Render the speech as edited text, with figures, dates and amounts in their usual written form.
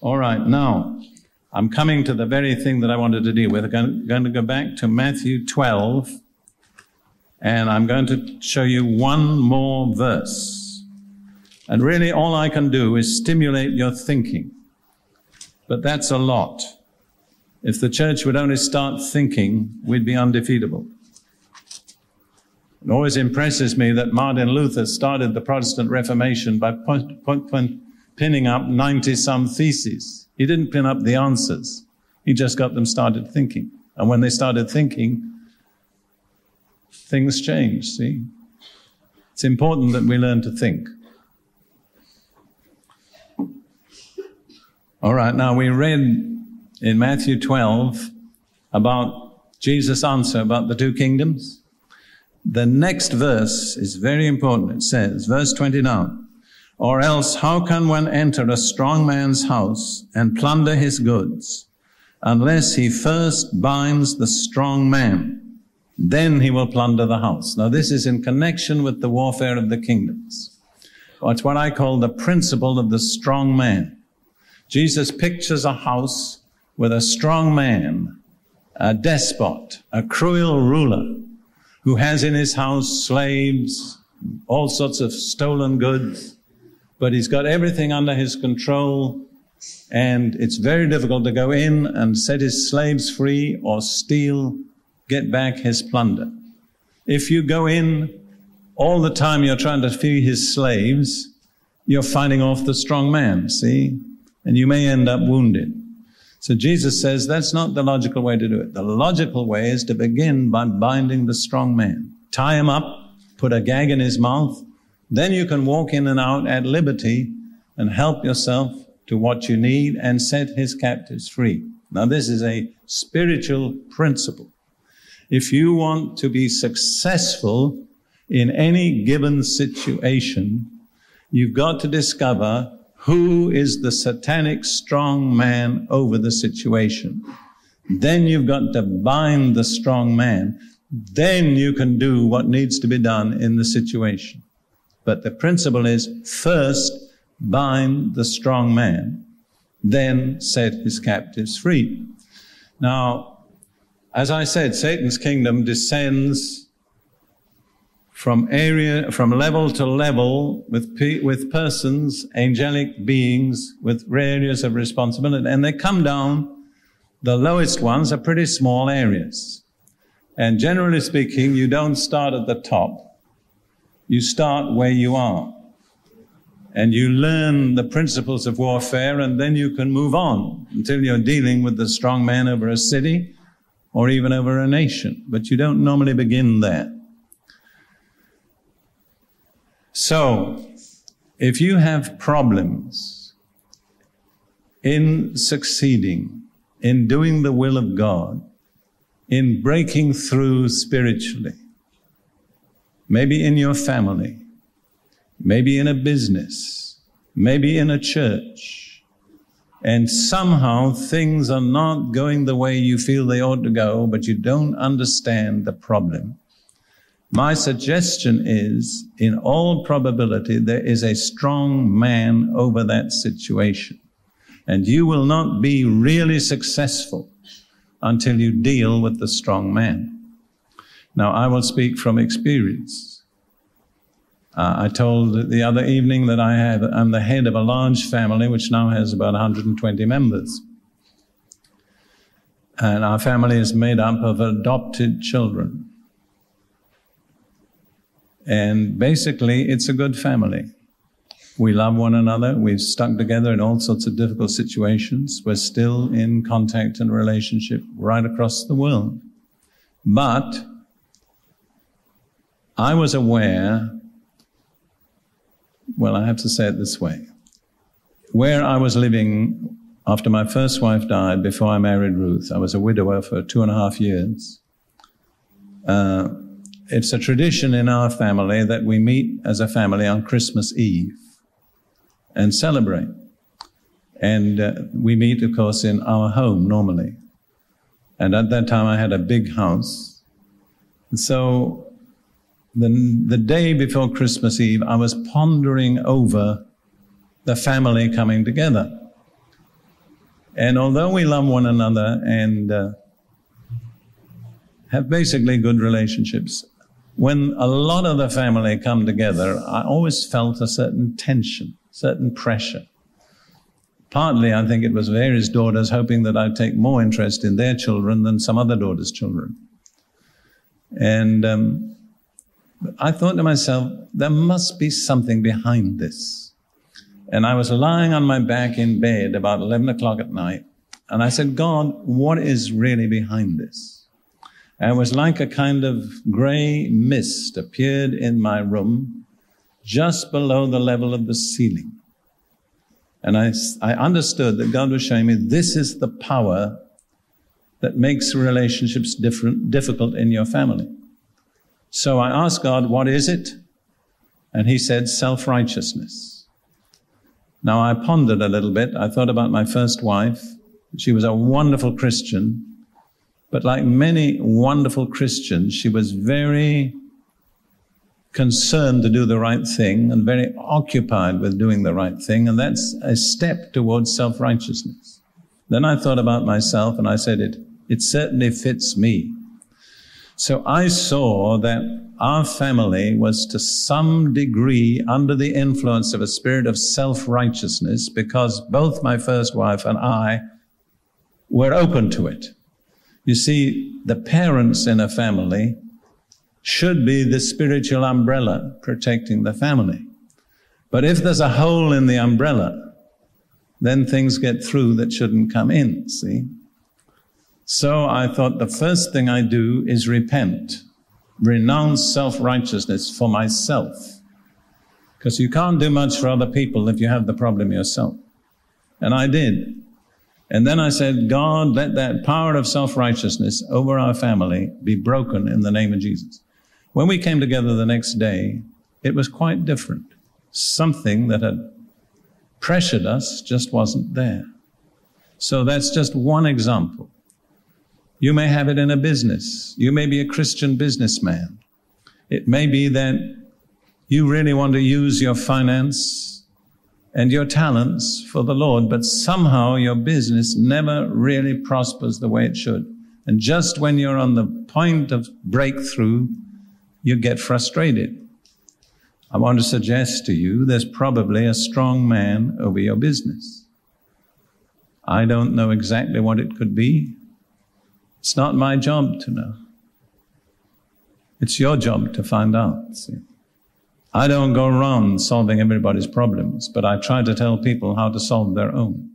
All right, now, I'm coming to the very thing that I wanted to deal with. I'm going to go back to Matthew 12, and I'm going to show you one more verse. And really all I can do is stimulate your thinking. But that's a lot. If the church would only start thinking, we'd be undefeatable. It always impresses me that Martin Luther started the Protestant Reformation by pinning up 90-some theses. He didn't pin up the answers. He just got them started thinking. And when they started thinking, things changed, see? It's important that we learn to think. All right, now we read in Matthew 12 about Jesus' answer about the two kingdoms. The next verse is very important. It says, verse 29, "Or else how can one enter a strong man's house and plunder his goods, unless he first binds the strong man? Then he will plunder the house." Now this is in connection with the warfare of the kingdoms. It's what I call the principle of the strong man. Jesus pictures a house with a strong man, a despot, a cruel ruler, who has in his house slaves, all sorts of stolen goods, but he's got everything under his control, and it's very difficult to go in and set his slaves free or get back his plunder. If you go in, all the time you're trying to free his slaves, you're fighting off the strong man, see? And you may end up wounded. So Jesus says that's not the logical way to do it. The logical way is to begin by binding the strong man. Tie him up, put a gag in his mouth, then you can walk in and out at liberty and help yourself to what you need and set his captives free. Now this is a spiritual principle. If you want to be successful in any given situation, you've got to discover who is the satanic strong man over the situation. Then you've got to bind the strong man. Then you can do what needs to be done in the situation. But the principle is first bind the strong man, then set his captives free. Now, as I said, Satan's kingdom descends from level to level with persons, angelic beings with areas of responsibility. And they come down, the lowest ones are pretty small areas. And generally speaking, you don't start at the top. You start where you are. And you learn the principles of warfare, and then you can move on until you're dealing with the strong man over a city or even over a nation. But you don't normally begin there. So, if you have problems in succeeding, in doing the will of God, in breaking through spiritually, maybe in your family, maybe in a business, maybe in a church, and somehow things are not going the way you feel they ought to go, but you don't understand the problem, my suggestion is, in all probability, there is a strong man over that situation. And you will not be really successful until you deal with the strong man. Now, I will speak from experience. I told the other evening that I'm the head of a large family which now has about 120 members. And our family is made up of adopted children. And basically, it's a good family. We love one another. We've stuck together in all sorts of difficult situations. We're still in contact and relationship right across the world. But I was aware, well, I have to say it this way. Where I was living after my first wife died, before I married Ruth, I was a widower for 2.5 years. It's a tradition in our family that we meet as a family on Christmas Eve and celebrate. And we meet, of course, in our home normally. And at that time I had a big house. And so the day before Christmas Eve, I was pondering over the family coming together. And although we love one another and have basically good relationships, when a lot of the family come together, I always felt a certain tension, certain pressure. Partly, I think it was various daughters hoping that I'd take more interest in their children than some other daughters' children. And I thought to myself, there must be something behind this. And I was lying on my back in bed about 11 o'clock at night, and I said, God, what is really behind this? And it was like a kind of gray mist appeared in my room just below the level of the ceiling. And I understood that God was showing me this is the power that makes relationships difficult in your family. So I asked God, what is it? And he said, self-righteousness. Now I pondered a little bit. I thought about my first wife. She was a wonderful Christian. But like many wonderful Christians, she was very concerned to do the right thing and very occupied with doing the right thing. And that's a step towards self-righteousness. Then I thought about myself and I said, it certainly fits me. So I saw that our family was to some degree under the influence of a spirit of self-righteousness because both my first wife and I were open to it. You see, the parents in a family should be the spiritual umbrella protecting the family. But if there's a hole in the umbrella, then things get through that shouldn't come in, see? So I thought the first thing I do is repent, renounce self-righteousness for myself. Because you can't do much for other people if you have the problem yourself. And I did. And then I said, God, let that power of self-righteousness over our family be broken in the name of Jesus. When we came together the next day, it was quite different. Something that had pressured us just wasn't there. So that's just one example. You may have it in a business. You may be a Christian businessman. It may be that you really want to use your finance and your talents for the Lord, but somehow your business never really prospers the way it should. And just when you're on the point of breakthrough, you get frustrated. I want to suggest to you there's probably a strong man over your business. I don't know exactly what it could be. It's not my job to know. It's your job to find out. See? I don't go around solving everybody's problems, but I try to tell people how to solve their own.